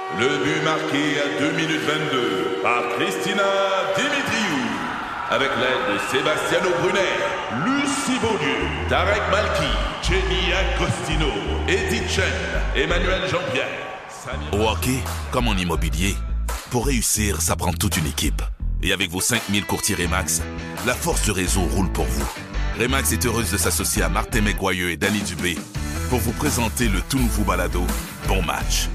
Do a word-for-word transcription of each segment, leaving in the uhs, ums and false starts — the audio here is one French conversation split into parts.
Le but marqué à deux minutes vingt-deux par Christina Dimitriou. Avec l'aide de Sebastiano Brunet, Lucie Beaulieu, Tarek Malki, Jenny Agostino, Edith Chen, Emmanuel Jean-Pierre. Samir... Au hockey, comme en immobilier, pour réussir, ça prend toute une équipe. Et avec vos cinq mille courtiers Remax, la force du réseau roule pour vous. Remax est heureuse de s'associer à Martin McGuire et Danny Dubé pour vous présenter le tout nouveau balado Bon Match.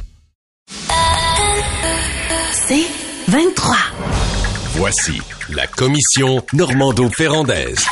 C'est vingt-trois. Voici la commission Normando-Ferrandaise.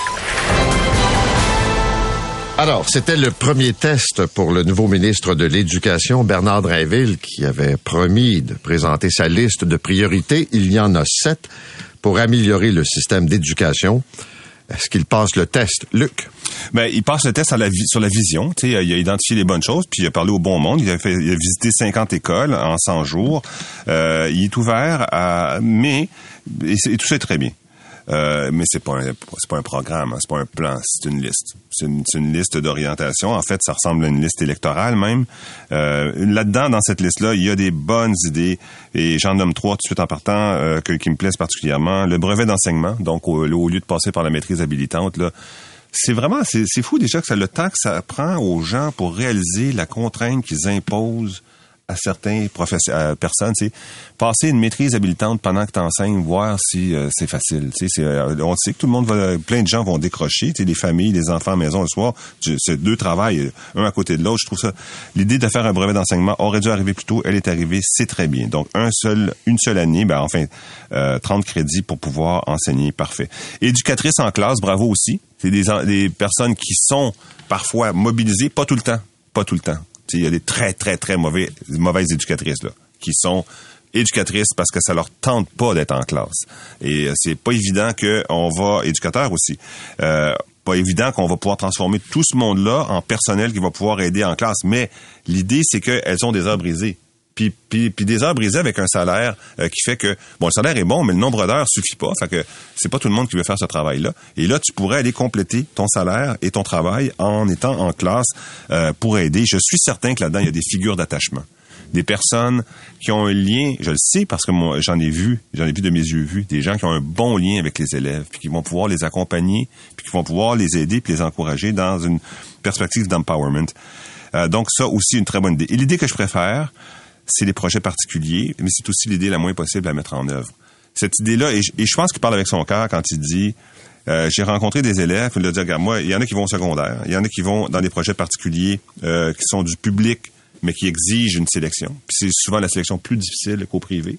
Alors, c'était le premier test pour le nouveau ministre de l'Éducation, Bernard Drinville, qui avait promis de présenter sa liste de priorités. Il y en a sept pour améliorer le système d'éducation. Est-ce qu'il passe le test, Luc? Ben, il passe le test à la vi- sur la vision. Tu sais, il a identifié les bonnes choses, puis il a parlé au bon monde. Il a, fait, il a visité cinquante écoles en cent jours. Euh, il est ouvert à... Mais... Et, et tout ça est très bien. Euh, mais c'est pas un, c'est pas un programme, hein, c'est pas un plan, c'est une liste. C'est une, c'est une liste d'orientation. En fait, ça ressemble à une liste électorale même. Euh, là-dedans, dans cette liste-là, il y a des bonnes idées. Et j'en nomme trois tout de suite en partant euh, que, qui me plaisent particulièrement. Le brevet d'enseignement, donc au, au lieu de passer par la maîtrise habilitante, là, c'est vraiment, c'est, c'est fou déjà que ça, le temps que ça prend aux gens pour réaliser la contrainte qu'ils imposent à certains professeurs, à personnes, tu sais, passer une maîtrise habilitante pendant que tu enseignes, voir si euh, c'est facile. Tu sais, c'est, euh, on sait que tout le monde va, plein de gens vont décrocher, tu sais, les familles, les enfants à la maison le soir, tu, c'est deux travails, un à côté de l'autre. Je trouve ça, l'idée de faire un brevet d'enseignement aurait dû arriver plus tôt, elle est arrivée, c'est très bien. Donc, un seul, une seule année, ben enfin, euh, trente crédits pour pouvoir enseigner, parfait. Éducatrice en classe, bravo aussi. C'est des, des personnes qui sont parfois mobilisées, pas tout le temps, pas tout le temps. Il y a des très, très, très mauvais, mauvaises éducatrices là, qui sont éducatrices parce que ça leur tente pas d'être en classe. Et euh, c'est pas évident qu'on va... Éducateurs aussi. Euh, pas évident qu'on va pouvoir transformer tout ce monde-là en personnel qui va pouvoir aider en classe. Mais l'idée, c'est qu'elles ont des heures brisées. Puis, puis, puis des heures brisées avec un salaire euh, qui fait que, bon, le salaire est bon, mais le nombre d'heures suffit pas. Fait que c'est pas tout le monde qui veut faire ce travail-là. Et là, tu pourrais aller compléter ton salaire et ton travail en étant en classe euh, pour aider. Je suis certain que là-dedans, il y a des figures d'attachement. Des personnes qui ont un lien, je le sais parce que moi, j'en ai vu, j'en ai vu de mes yeux vus, des gens qui ont un bon lien avec les élèves, puis qui vont pouvoir les accompagner, puis qui vont pouvoir les aider, puis les encourager dans une perspective d'empowerment. Euh, donc ça aussi, une très bonne idée. Et l'idée que je préfère, c'est les projets particuliers, mais c'est aussi l'idée la moins possible à mettre en œuvre. Cette idée-là, et je, et je pense qu'il parle avec son cœur quand il dit euh, j'ai rencontré des élèves, il a dit, regarde, moi, il y en a qui vont au secondaire, il y en a qui vont dans des projets particuliers euh, qui sont du public, mais qui exigent une sélection. Puis c'est souvent la sélection plus difficile qu'au privé.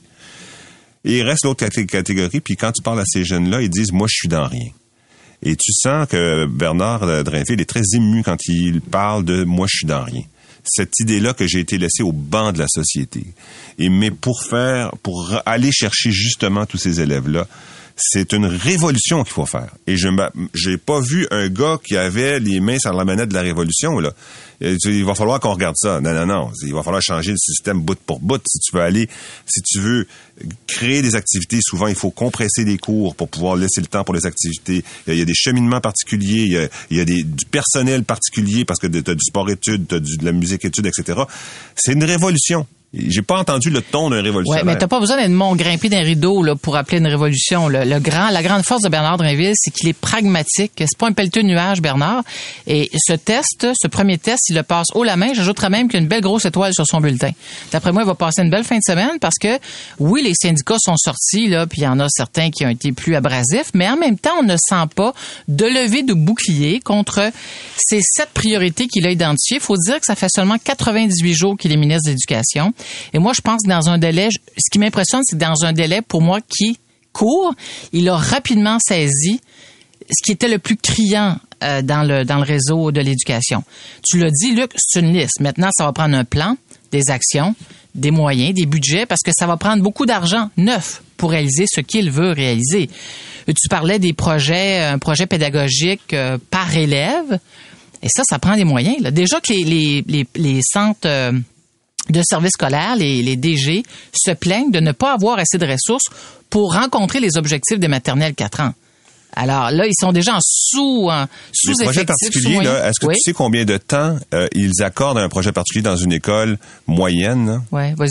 Et il reste l'autre catégorie, puis quand tu parles à ces jeunes-là, ils disent, moi, je suis dans rien. Et tu sens que Bernard Drinville est très ému quand il parle de « moi, je suis dans rien ». Cette idée-là que j'ai été laissé au banc de la société. Et mais pour faire, pour aller chercher justement tous ces élèves-là, c'est une révolution qu'il faut faire. Et je j'ai pas vu un gars qui avait les mains sur la manette de la révolution, là. Il va falloir qu'on regarde ça. Non, non, non. Il va falloir changer le système bout pour bout. Si tu veux aller, si tu veux créer des activités, souvent, il faut compresser les cours pour pouvoir laisser le temps pour les activités. Il y a, il y a des cheminements particuliers. Il y a, il y a des, du personnel particulier parce que tu as du sport-études, tu as de la musique-études, et cetera. C'est une révolution. J'ai pas entendu le ton d'un révolutionnaire. Ouais, mais t'as pas besoin d'être mon grimpé d'un rideau là pour appeler une révolution. Le, le grand, la grande force de Bernard Drinville, c'est qu'il est pragmatique. C'est pas un pelleteux de nuages, Bernard. Et ce test, ce premier test, il le passe haut la main. J'ajouterais même qu'il y a une belle grosse étoile sur son bulletin. D'après moi, il va passer une belle fin de semaine parce que oui, les syndicats sont sortis là, puis il y en a certains qui ont été plus abrasifs, mais en même temps, on ne sent pas de levée de bouclier contre ces sept priorités qu'il a identifiées. Il faut dire que ça fait seulement quatre-vingt-dix-huit jours qu'il est ministre de l'Éducation. Et moi, je pense que dans un délai, ce qui m'impressionne, c'est que dans un délai, pour moi, qui court, il a rapidement saisi ce qui était le plus criant euh, dans le dans le réseau de l'éducation. Tu l'as dit, Luc, c'est une liste. Maintenant, ça va prendre un plan, des actions, des moyens, des budgets, parce que ça va prendre beaucoup d'argent neuf pour réaliser ce qu'il veut réaliser. Tu parlais des projets, un projet pédagogique euh, par élève, et ça, ça prend des moyens. Là. Déjà que les les les, les centres euh, de services scolaires, les, les D G, se plaignent de ne pas avoir assez de ressources pour rencontrer les objectifs des maternelles quatre ans. Alors là, ils sont déjà en sous en sous-effectif. Les projets particuliers, là, est-ce que oui? Tu sais combien de temps euh, ils accordent à un projet particulier dans une école moyenne? Oui, vas-y donc.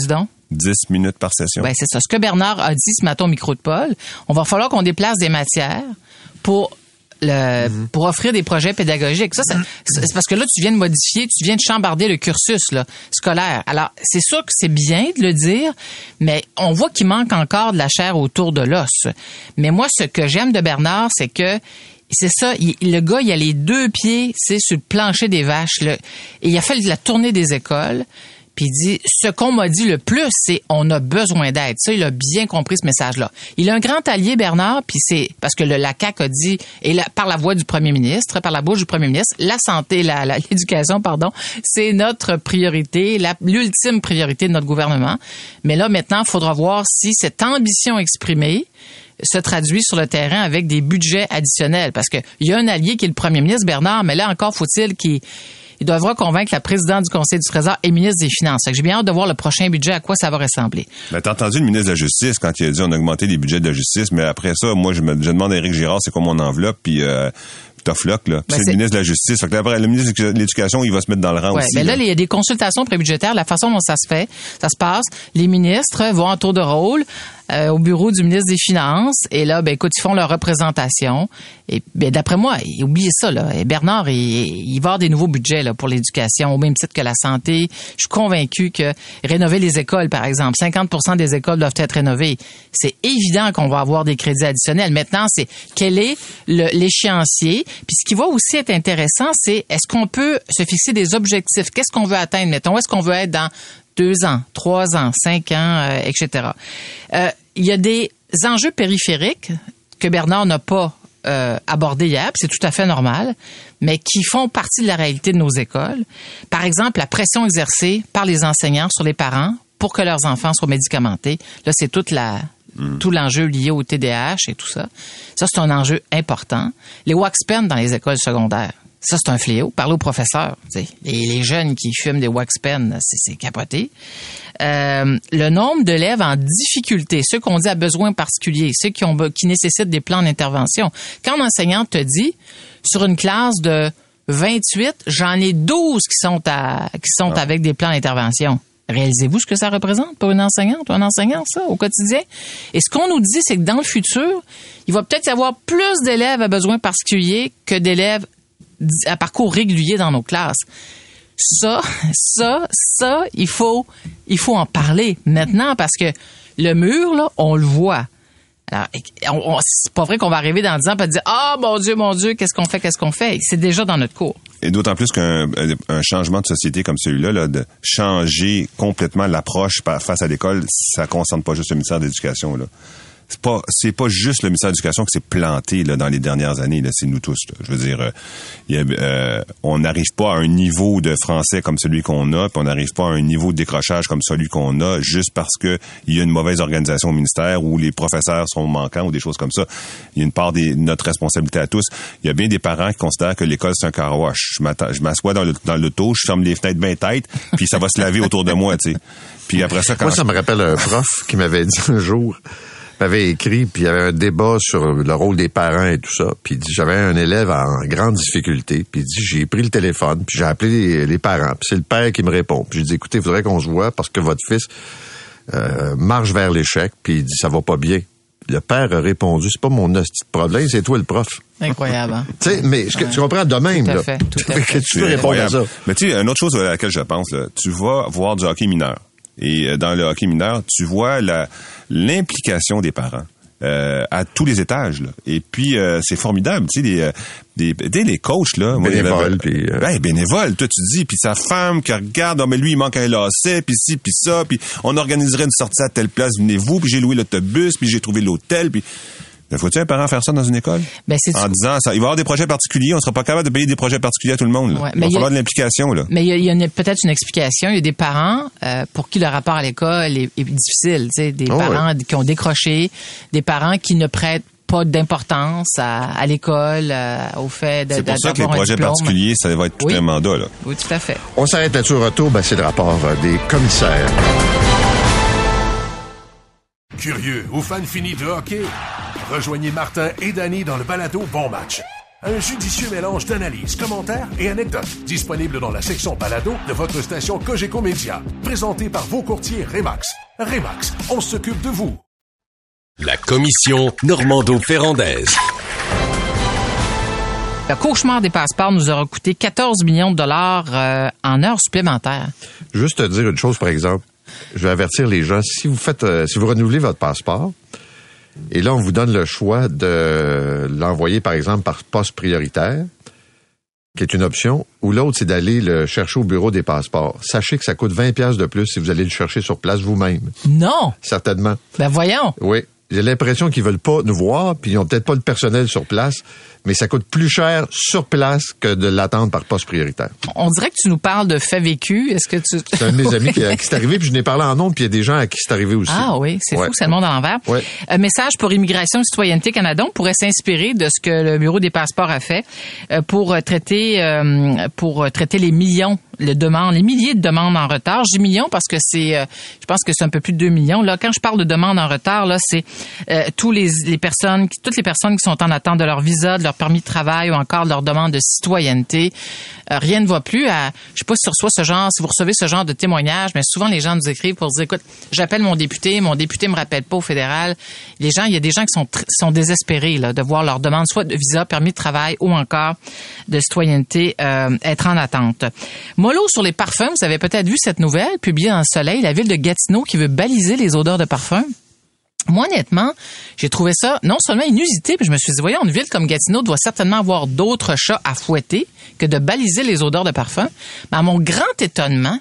dix minutes par session. Ben, c'est ça. Ce que Bernard a dit ce matin au micro de Paul, on va falloir qu'on déplace des matières pour le, mm-hmm. pour offrir des projets pédagogiques. Ça, ça c'est parce que là, tu viens de modifier, tu viens de chambarder le cursus là, scolaire. Alors, c'est sûr que c'est bien de le dire, mais on voit qu'il manque encore de la chair autour de l'os. Mais moi, ce que j'aime de Bernard, c'est que c'est ça, il, le gars, il a les deux pieds, c'est sur le plancher des vaches. Là, et il a fait la tournée des écoles. Puis il dit, ce qu'on m'a dit le plus, c'est on a besoin d'aide. Ça, il a bien compris ce message-là. Il a un grand allié, Bernard, puis c'est parce que le, la C A Q a dit, et la, par la voix du premier ministre, par la bouche du premier ministre, la santé, la, la, l'éducation, pardon, c'est notre priorité, la, l'ultime priorité de notre gouvernement. Mais là, maintenant, il faudra voir si cette ambition exprimée se traduit sur le terrain avec des budgets additionnels. Parce que il y a un allié qui est le premier ministre, Bernard, mais là encore, faut-il qu'il il devra convaincre la présidente du Conseil du Trésor et ministre des Finances. Fait que j'ai bien hâte de voir le prochain budget, à quoi ça va ressembler. Ben, t'as entendu le ministre de la Justice quand il a dit on a augmenté les budgets de la justice, mais après ça, moi, je me je demande à Éric Girard c'est quoi mon enveloppe, puis euh, tough luck, là. Ben, c'est, c'est le ministre de la Justice. Fait que après, le ministre de l'Éducation, il va se mettre dans le rang ouais, aussi. Ben là, là, il y a des consultations prébudgétaires. La façon dont ça se fait, ça se passe, les ministres vont en tour de rôle euh, au bureau du ministre des Finances. Et là, ben écoute, ils font leur représentation. Et ben d'après moi, oubliez ça, là. Et Bernard, il, il va avoir des nouveaux budgets là, pour l'éducation, au même titre que la santé. Je suis convaincu que rénover les écoles, par exemple, cinquante pour cent des écoles doivent être rénovées. C'est évident qu'on va avoir des crédits additionnels. Maintenant, c'est quel est le, l'échéancier. Puis ce qui va aussi être intéressant, c'est est-ce qu'on peut se fixer des objectifs? Qu'est-ce qu'on veut atteindre? Mettons, où est-ce qu'on veut être dans deux ans, trois ans, cinq ans, euh, et cetera. Euh, il y a des enjeux périphériques que Bernard n'a pas euh, abordés hier, puis c'est tout à fait normal, mais qui font partie de la réalité de nos écoles. Par exemple, la pression exercée par les enseignants sur les parents pour que leurs enfants soient médicamentés. Là, c'est toute la... Mm. Tout l'enjeu lié au T D A H et tout ça. Ça, c'est un enjeu important. Les wax pens dans les écoles secondaires, ça, c'est un fléau. Parlez aux professeurs. Les, les jeunes qui fument des wax pens, c'est, c'est capoté. Euh, le nombre d'élèves en difficulté, ceux qu'on dit à besoins particuliers, ceux qui, ont, qui nécessitent des plans d'intervention. Quand un enseignant te dit, sur une classe de vingt-huit, j'en ai douze qui sont, à, qui sont ah. avec des plans d'intervention. Réalisez-vous ce que ça représente pour une enseignante ou un enseignant, ça, au quotidien? Et ce qu'on nous dit, c'est que dans le futur, il va peut-être y avoir plus d'élèves à besoins particuliers que d'élèves à parcours régulier dans nos classes. Ça, ça, ça, il faut, il faut en parler maintenant parce que le mur, là, on le voit. Alors, on, on, c'est pas vrai qu'on va arriver dans dix ans et dire « Ah, oh, mon Dieu, mon Dieu, qu'est-ce qu'on fait, qu'est-ce qu'on fait? » C'est déjà dans notre cours. Et d'autant plus qu'un un changement de société comme celui-là, là, de changer complètement l'approche face à l'école, ça ne concerne pas juste le ministère de l'Éducation, là. C'est pas, c'est pas juste le ministère de l'Éducation qui s'est planté là, dans les dernières années, là, c'est nous tous. Là. Je veux dire, euh, y a, euh, on n'arrive pas à un niveau de français comme celui qu'on a, puis on n'arrive pas à un niveau de décrochage comme celui qu'on a, juste parce que il y a une mauvaise organisation au ministère où les professeurs sont manquants ou des choses comme ça. Il y a une part de notre responsabilité à tous. Il y a bien des parents qui considèrent que l'école, c'est un car wash. Je, je m'assois dans, le, dans l'auto, je ferme les fenêtres bien tête, puis ça va se laver autour de moi, tu sais. Puis après ça, quand moi, ça me rappelle un prof qui m'avait dit un jour... m'avait écrit, puis il y avait un débat sur le rôle des parents et tout ça. Puis il dit, j'avais un élève en grande difficulté, puis il dit, j'ai pris le téléphone, puis j'ai appelé les, les parents, puis c'est le père qui me répond. Puis j'ai dit, écoutez, il faudrait qu'on se voit parce que votre fils euh, marche vers l'échec, puis il dit, ça va pas bien. Le père a répondu, c'est pas mon hostie de problème, c'est toi le prof. Incroyable, hein? Tu sais, mais ouais. Tu comprends de même, tout à là. Fait, tout à fait. Tu peux répondre à ça. Mais tu sais, une autre chose à laquelle je pense, là, tu vas voir du hockey mineur. Et dans le hockey mineur, tu vois la, l'implication des parents. Euh, à tous les étages, là. Et puis euh, c'est formidable, tu sais, les des, des les coachs là, bénévoles, puis euh... ben bénévoles, toi tu dis, puis sa femme qui regarde, oh, mais lui il manque un lacet, puis ci, puis ça, puis on organiserait une sortie à telle place, venez-vous, puis j'ai loué l'autobus, puis j'ai trouvé l'hôtel, puis faut-il un parent faire ça dans une école? Ben, c'est en disant, ça, il va y avoir des projets particuliers, on sera pas capable de payer des projets particuliers à tout le monde. Là. Ouais, il va falloir a, de l'implication. Là. Mais il y a, il y a une, peut-être une explication. Il y a des parents euh, pour qui le rapport à l'école est, est difficile. Tu sais, des oh, parents ouais. qui ont décroché, des parents qui ne prêtent pas d'importance à, à l'école, euh, au fait de C'est pour ça que les projets particuliers, ça va être tout oui. un mandat. Là. Oui, tout à fait. On s'arrête là-dessus au retour. Ben, c'est le rapport des commissaires. Curieux ou fan fini de hockey? Rejoignez Martin et Danny dans le balado Bon Match. Un judicieux mélange d'analyses, commentaires et anecdotes. Disponible dans la section balado de votre station Cogeco Média. Présenté par vos courtiers Remax. Remax, on s'occupe de vous. La commission Normando-Ferrandaise. Le cauchemar des passeports nous aura coûté quatorze millions de dollars euh, en heures supplémentaires. Juste te dire une chose, par exemple. Je vais avertir les gens, si vous faites, euh, si vous renouvelez votre passeport, et là, on vous donne le choix de l'envoyer, par exemple, par poste prioritaire, qui est une option, ou l'autre, c'est d'aller le chercher au bureau des passeports. Sachez que ça coûte vingt piastres de plus si vous allez le chercher sur place vous-même. Non! Certainement. Ben voyons! Oui. J'ai l'impression qu'ils veulent pas nous voir, puis ils ont peut-être pas le personnel sur place, mais ça coûte plus cher sur place que de l'attendre par poste prioritaire. On dirait que tu nous parles de faits vécus. Est-ce que tu... C'est un de mes amis qui, à qui c'est arrivé, puis je n'ai parlé en ondes, puis il y a des gens à qui c'est arrivé aussi. Ah oui, c'est ouais. fou, c'est le monde à l'envers. Ouais. Un message pour Immigration et Citoyenneté Canada, on pourrait s'inspirer de ce que le Bureau des passeports a fait euh, pour traiter euh, pour traiter les millions de demandes, les milliers de demandes en retard. Je dis millions parce que c'est, euh, je pense que c'est un peu plus de deux millions. Là, quand je parle de demandes en retard, là, c'est euh, tous les, les personnes, toutes les personnes qui sont en attente de leur visa, de leur permis de travail ou encore de leur demande de citoyenneté. Euh, rien ne va plus. À, je sais pas si tu reçois ce genre, si vous recevez ce genre de témoignages, mais souvent les gens nous écrivent pour dire, écoute, j'appelle mon député, mon député me rappelle pas au fédéral. Les gens, il y a des gens qui sont tr- sont désespérés là de voir leur demande soit de visa, permis de travail ou encore de citoyenneté euh, être en attente. Mollo sur les parfums, vous avez peut-être vu cette nouvelle publiée dans Le Soleil, la ville de Gatineau qui veut baliser les odeurs de parfum. Moi, honnêtement, j'ai trouvé ça non seulement inusité, puis je me suis dit, voyons, une ville comme Gatineau doit certainement avoir d'autres chats à fouetter que de baliser les odeurs de parfum. Mais à mon grand étonnement,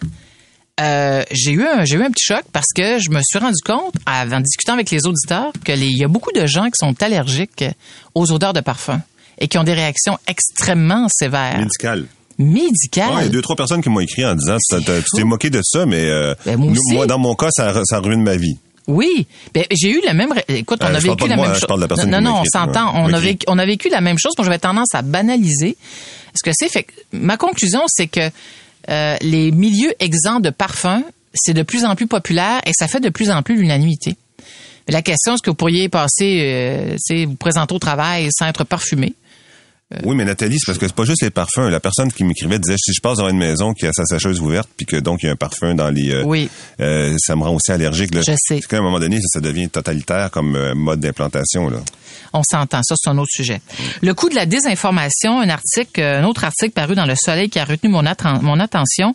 euh, j'ai eu un, j'ai eu un petit choc parce que je me suis rendu compte, en discutant avec les auditeurs, que les, il y a beaucoup de gens qui sont allergiques aux odeurs de parfum et qui ont des réactions extrêmement sévères. Médicales. Médical. Ouais, il y a deux, trois personnes qui m'ont écrit en disant, tu t'es moqué de ça, mais euh, ben, moi, nous, moi, dans mon cas, ça, ça ruine ma vie. Oui, ben, j'ai eu la même. Écoute, on euh, a vécu la moi, même chose. Je parle de la personne non, qui non, m'a on écrit, s'entend. Ouais. On a Okay. vécu, on a vécu la même chose. Moi, j'avais tendance à banaliser ce que c'est. Fait que ma conclusion, c'est que euh, les milieux exempts de parfums, c'est de plus en plus populaire et ça fait de plus en plus l'unanimité. Mais la question, est-ce que vous pourriez passer, euh, tu sais, vous présenter au travail sans être parfumé? Oui, mais Nathalie, c'est parce que c'est pas juste les parfums. La personne qui m'écrivait disait, si je passe dans une maison qui a sa sécheuse ouverte, puis que donc il y a un parfum dans les... Euh, oui. Euh, ça me rend aussi allergique. Là. Je sais. C'est qu'à un moment donné, ça, ça devient totalitaire comme euh, mode d'implantation. Là. On s'entend, ça c'est un autre sujet. Le coût de la désinformation, un article, un autre article paru dans Le Soleil qui a retenu mon, atten- mon attention,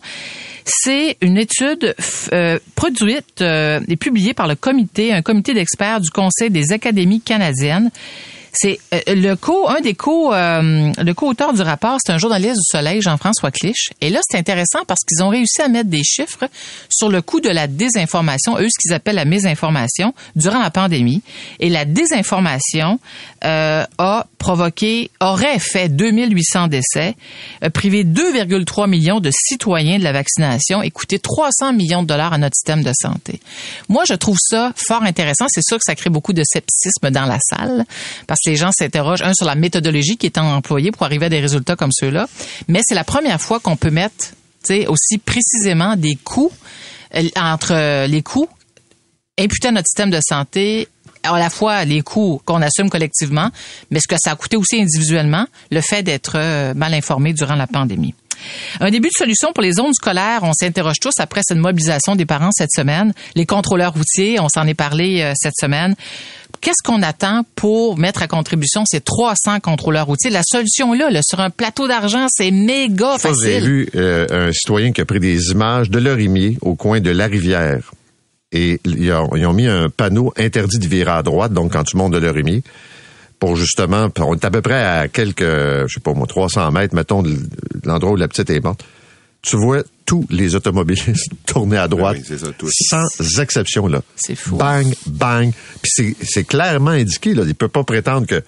c'est une étude euh, produite euh, et publiée par le comité, un comité d'experts du Conseil des académies canadiennes. C'est euh, le co, un des co, euh, le co-auteur du rapport, c'est un journaliste du Soleil, Jean-François Clich. Et là, c'est intéressant parce qu'ils ont réussi à mettre des chiffres sur le coût de la désinformation, eux, ce qu'ils appellent la mésinformation, durant la pandémie. Et la désinformation euh, a provoqué, aurait fait deux mille huit cents décès, euh, privé deux virgule trois millions de citoyens de la vaccination et coûté trois cents millions de dollars à notre système de santé. Moi, je trouve ça fort intéressant. C'est sûr que ça crée beaucoup de scepticisme dans la salle parce que les gens s'interrogent, un, sur la méthodologie qui est employée pour arriver à des résultats comme ceux-là, mais c'est la première fois qu'on peut mettre, tu sais, aussi précisément des coûts, euh, entre euh, les coûts imputés à notre système de santé, à la fois les coûts qu'on assume collectivement, mais ce que ça a coûté aussi individuellement, le fait d'être euh, mal informé durant la pandémie. Un début de solution pour les zones scolaires, on s'interroge tous après cette mobilisation des parents cette semaine. Les contrôleurs routiers, on s'en est parlé euh, cette semaine. Qu'est-ce qu'on attend pour mettre à contribution ces trois cents contrôleurs routiers? La solution est là, là, sur un plateau d'argent, c'est méga facile. J'ai vu euh, un citoyen qui a pris des images de Lorimier au coin de la rivière. Et ils ont, ils ont mis un panneau interdit de virer à droite, donc quand tu montes de Lorimier, pour justement, on est à peu près à quelques, je sais pas moi, trois cents mètres, mettons, de l'endroit où la petite est morte. Tu vois tous les automobilistes tourner à droite, oui, c'est ça, tous. sans exception, là. C'est fou. Bang, bang. Puis c'est, c'est clairement indiqué, là. Ils ne peuvent pas prétendre que...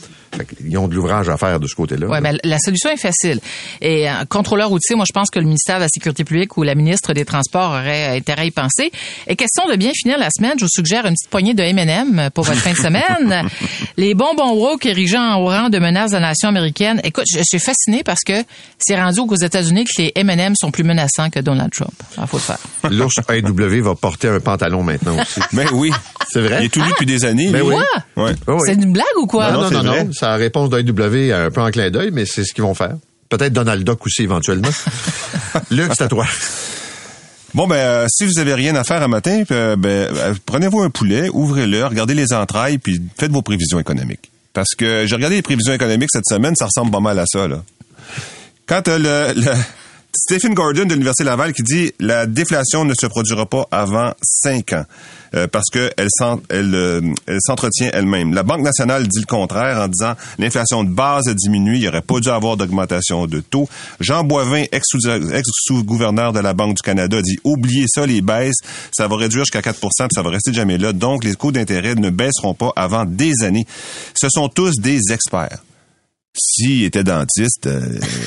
Ils ont de l'ouvrage à faire de ce côté-là. Oui, mais la solution est facile. Et euh, contrôleur routier, moi, je pense que le ministère de la Sécurité publique ou la ministre des Transports aurait intérêt à y penser. Et question de bien finir la semaine, je vous suggère une petite poignée de M and M pour votre fin de semaine. Les bonbons woke érigés au rang de menace de la nation américaine. Écoute, je suis fasciné parce que c'est rendu aux États-Unis que les M and M sont plus menaçants que Donald Trump. Il faut le faire. L'ours A W va porter un pantalon maintenant aussi. Ben oui. C'est vrai? Il est tout nu depuis des années. Ben oui. Quoi? Ouais. Oh oui. C'est une blague ou quoi? Non, non, c'est non, vrai. non. Sa réponse d'A W un peu en clin d'œil, mais c'est ce qu'ils vont faire. Peut-être Donald Duck aussi, éventuellement. Luc, c'est à toi. Bon, ben, euh, si vous avez rien à faire un matin, euh, ben, euh, prenez-vous un poulet, ouvrez-le, regardez les entrailles, puis faites vos prévisions économiques. Parce que j'ai regardé les prévisions économiques cette semaine, ça ressemble pas mal à ça, là. Quand euh, le, le Stephen Gordon de l'Université Laval qui dit la déflation ne se produira pas avant cinq ans euh, parce que elle, s'en, elle, euh, elle s'entretient elle-même. La Banque nationale dit le contraire en disant l'inflation de base a diminué, il n'y aurait pas dû avoir d'augmentation de taux. Jean Boivin, ex-sous-gouverneur de la Banque du Canada, dit oubliez ça, les baisses, ça va réduire jusqu'à quatre pour cent puis ça va rester jamais là. Donc les coûts d'intérêt ne baisseront pas avant des années. Ce sont tous des experts. S'ils étaient dentistes... Euh,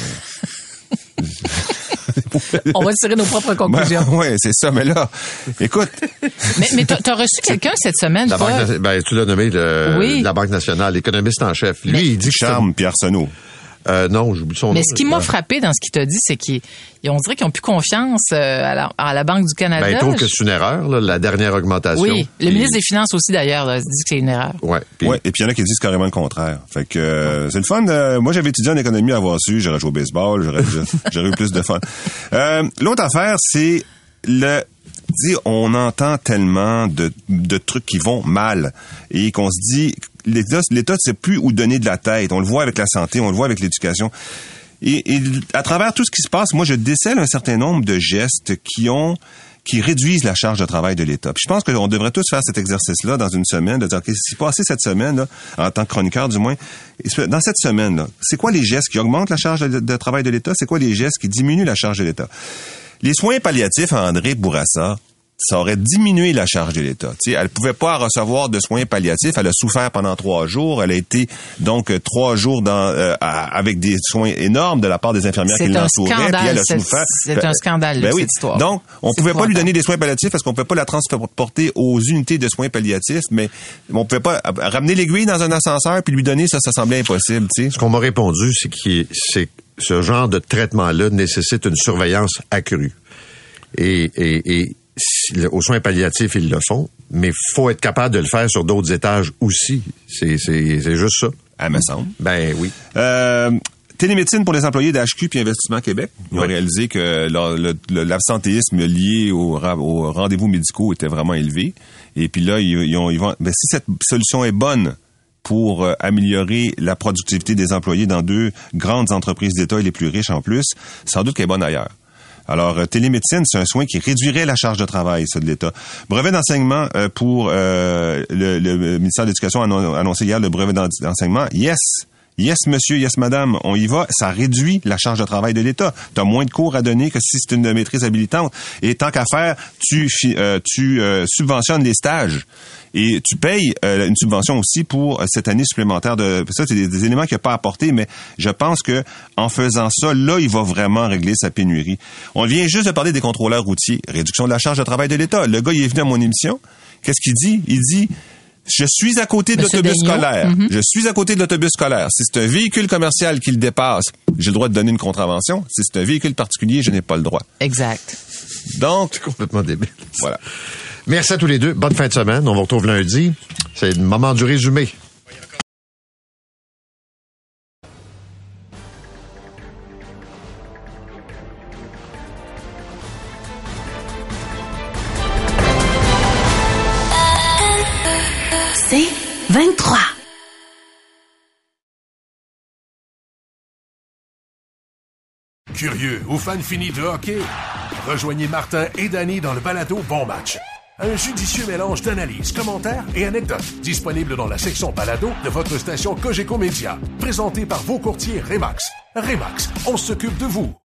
on va tirer nos propres conclusions. Ben, oui, c'est ça, mais là, écoute. mais mais t'as, t'as reçu quelqu'un cette semaine, la toi? banque, ben, tu l'as nommé, le, oui. la Banque nationale, l'économiste en chef. Lui, mais, il dit que Charme Pierre Arsenault. Euh, non, j'oublie son nom. Mais ce qui m'a frappé dans ce qu'il t'a dit, c'est qu'on dirait qu'ils ont plus confiance euh, à, la, à la Banque du Canada. Ben, il trouve que c'est une erreur, là, la dernière augmentation. Oui, le puis... ministre des Finances aussi, d'ailleurs, là, dit que c'est une erreur. Ouais, puis... ouais, et puis il y en a qui disent carrément le contraire. Fait que euh, c'est le fun. Euh, moi, j'avais étudié en économie à avoir su, j'aurais joué au baseball, j'aurais, j'aurais eu plus de fun. Euh, l'autre affaire, c'est le... Dis, on entend tellement de, de trucs qui vont mal et qu'on se dit l'État, l'État ne sait plus où donner de la tête. On le voit avec la santé, on le voit avec l'éducation. Et, et à travers tout ce qui se passe, moi, je décèle un certain nombre de gestes qui ont qui réduisent la charge de travail de l'État. Puis je pense qu'on devrait tous faire cet exercice-là dans une semaine, de dire, OK, ce qui s'est passé cette semaine, là, en tant que chroniqueur du moins, dans cette semaine-là, c'est quoi les gestes qui augmentent la charge de, de travail de l'État? C'est quoi les gestes qui diminuent la charge de l'État? Les soins palliatifs à André Bourassa, ça aurait diminué la charge de l'État. T'sais, elle pouvait pas recevoir de soins palliatifs. Elle a souffert pendant trois jours. Elle a été donc trois jours dans euh, avec des soins énormes de la part des infirmières c'est qui l'entouraient. Puis elle a c'est, souffert. C'est ben, un scandale, ben, oui. cette histoire. Donc, on c'est pouvait pas pas lui donner des soins palliatifs parce qu'on pouvait pas la transporter aux unités de soins palliatifs, mais on pouvait pas ramener l'aiguille dans un ascenseur puis lui donner ça, ça semblait impossible. T'sais. Ce qu'on m'a répondu, c'est que c'est ce genre de traitement-là nécessite une surveillance accrue. Et, et, et aux soins palliatifs, ils le font, mais il faut être capable de le faire sur d'autres étages aussi. C'est, c'est, c'est juste ça. À me semble. Ben oui. Euh, télémédecine pour les employés d'H Q puis Investissement Québec. Ils ont oui. réalisé que le, le, le, l'absentéisme lié aux au rendez-vous médicaux était vraiment élevé. Et puis là, ils, ils, ont, ils vont... Ben, si cette solution est bonne pour euh, améliorer la productivité des employés dans deux grandes entreprises d'État et les plus riches en plus, sans doute qu'elle est bonne ailleurs. Alors, euh, télémédecine, c'est un soin qui réduirait la charge de travail, ça, de l'État. Brevet d'enseignement euh, pour euh, le, le ministère de l'Éducation a annoncé hier le brevet d'enseignement. Yes! Yes, monsieur, yes, madame, on y va. Ça réduit la charge de travail de l'État. Tu as moins de cours à donner que si c'est une maîtrise habilitante. Et tant qu'à faire, tu, euh, tu euh, subventionnes les stages. Et tu payes euh, une subvention aussi pour euh, cette année supplémentaire de... Ça, c'est des, des éléments qu'il n'a pas apportés, mais je pense que en faisant ça, là, il va vraiment régler sa pénurie. On vient juste de parler des contrôleurs routiers. Réduction de la charge de travail de l'État. Le gars, il est venu à mon émission. Qu'est-ce qu'il dit? Il dit... Je suis à côté de Monsieur l'autobus Daigneault. scolaire. Mm-hmm. Je suis à côté de l'autobus scolaire. Si c'est un véhicule commercial qui le dépasse, j'ai le droit de donner une contravention. Si c'est un véhicule particulier, je n'ai pas le droit. Exact. Donc, c'est complètement débile. Voilà. Merci à tous les deux. Bonne fin de semaine. On vous retrouve lundi. C'est le moment du résumé. C'est vingt-trois. Curieux ou fan fini de hockey? Rejoignez Martin et Danny dans le balado Bon Match. Un judicieux mélange d'analyses, commentaires et anecdotes. Disponible dans la section balado de votre station Cogeco Média. Présenté par vos courtiers Remax. Remax, on s'occupe de vous.